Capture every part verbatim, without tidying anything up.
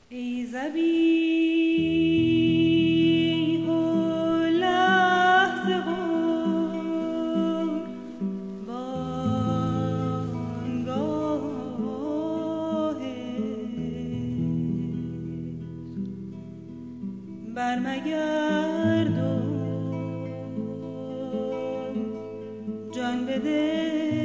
ای ذبیح و لحظه قربانگاه برمگردم جان بده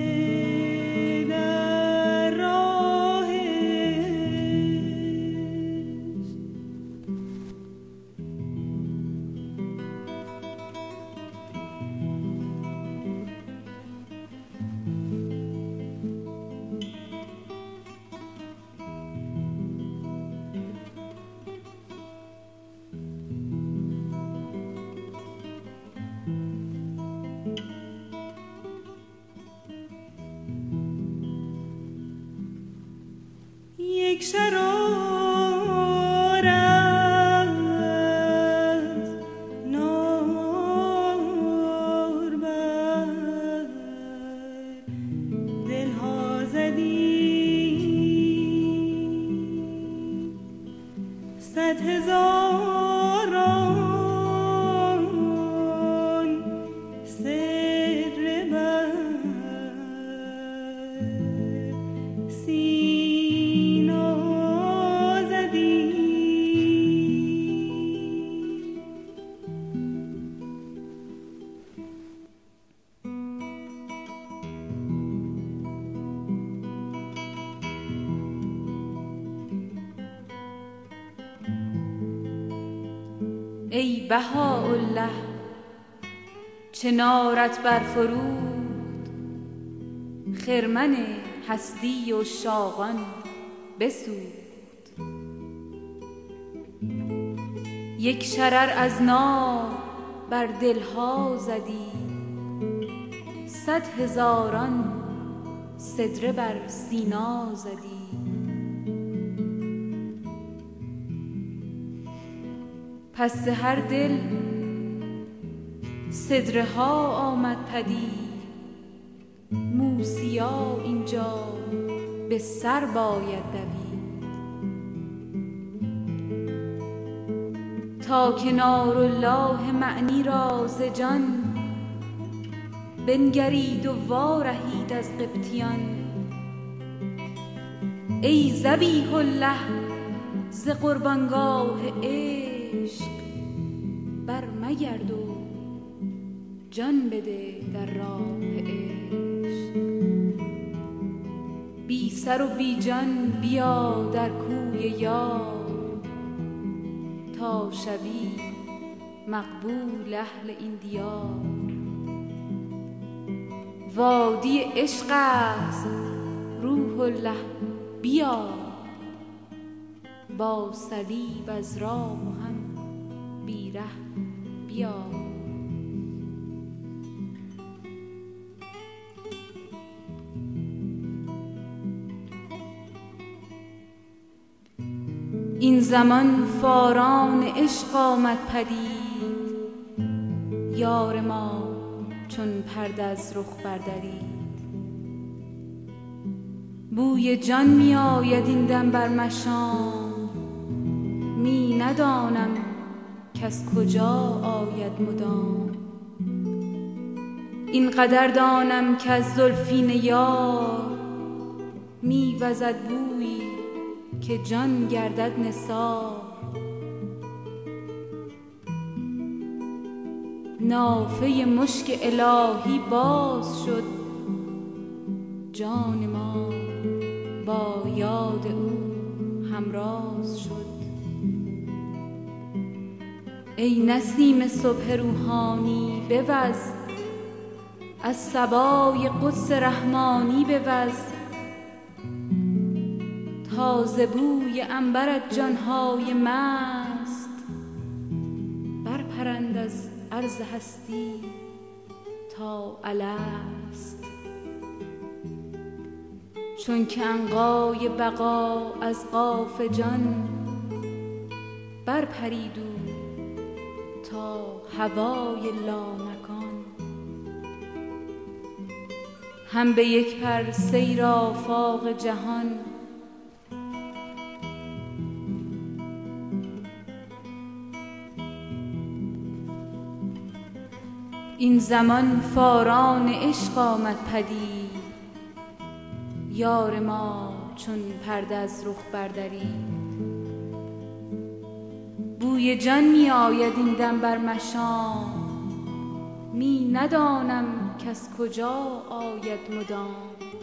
یک شرار از نار بر دلها زدی، صد هزاران سر بر ای بهاءالله چنارت برفروخت، خرمن هستی و شاقان بسوخت. یک شرر از نار بر دلها زدی، صد هزاران سدره بر سینا زدی. پس هر دل سدره ها آمد پدید، موسیا اینجا به سر باید دوید. تا کنار الله معنی را ز جان، بنگرید و وارهید از قبطیان. ای ذبیح الله ز قربانگاه عشق، برمگرد و جان بده در راه عشق. بی سر و بی جان بیا در کوی یار، تا شوی مقبول اهل این دیار. وادی عشق است روح الله بیا، با صلیب از راه هم بی ره بیا. این زمان فاران عشق آمد پدید، یار ما چون پرده از رخ بردرید. بوی جان می آید این دم بر مشام، می ندانم کس کجا آید مدام. این قدر دانم که از زلفین یار، می وزد بویی که جان گردد نثار. نافه مشک الهی باز شد، جان ما با یاد او همراز شد. ای نسیم صبح روحانی بوز، از صبای قدس رحمانی بوز. تازه بوی عنبرت جانهای مست، برپرند از عرض هستی تا الست. چون که عنقای بقا از قاف جان، برپرید او تا هوای لامکان. هم به یک پر سیر آفاق جهان، این زمان فاران عشق آمد پدید، یار ما چون پرده از رخ بردرید. بوی جان می آید این دم بر مشام، می ندانم کز کجا آید مدام.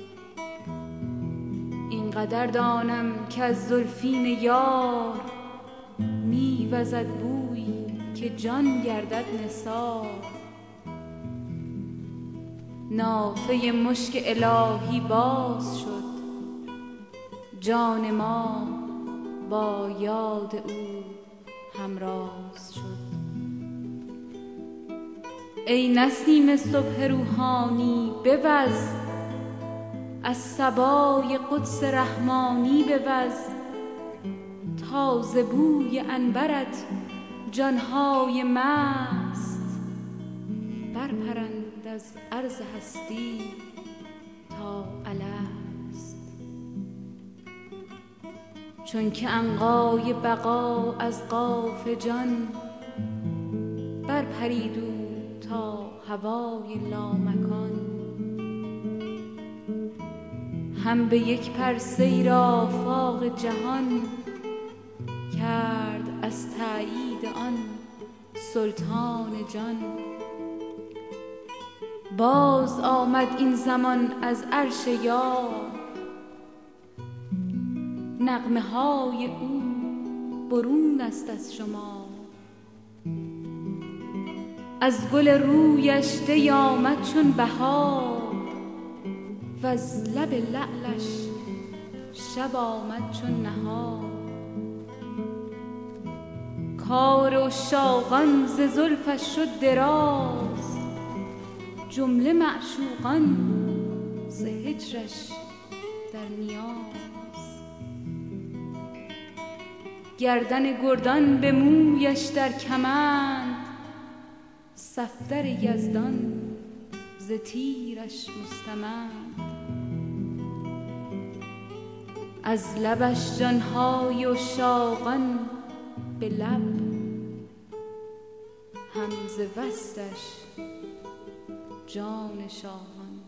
اینقدر دانم که از زلفین یار، می وزد بویی که جان گردد نثار. نافه مشک الهی باز شد، جان ما با یاد او همراز شد. ای نسیم صبح روحانی بوز، از صبای قدس رحمانی بوز. تازه بوی عنبرت جانهای مست، برپرند از عرض هستی تا الست. چون که عنقای بقا از قاف جان، برپرید او تا هوای لامکان. هم به یک پر سیر آفاق جهان، کرد از تأیید آن سلطان جان. باز آمد این زمان از عرش یار، نغمه های او برون است از شما. از گل رویش دی آمد چون بهار، وز لب لعلش شب آمد چون نهار. کار عشاقان ز زلفش شد دراز، جمله معشوقان ز هجرش در نیاز. گردن گردان به مویش در کمند، صفدر یزدان ز تیرش مستمند. از لبش جانهای عشاقان به لب، هم ز وصلش جان شاهان.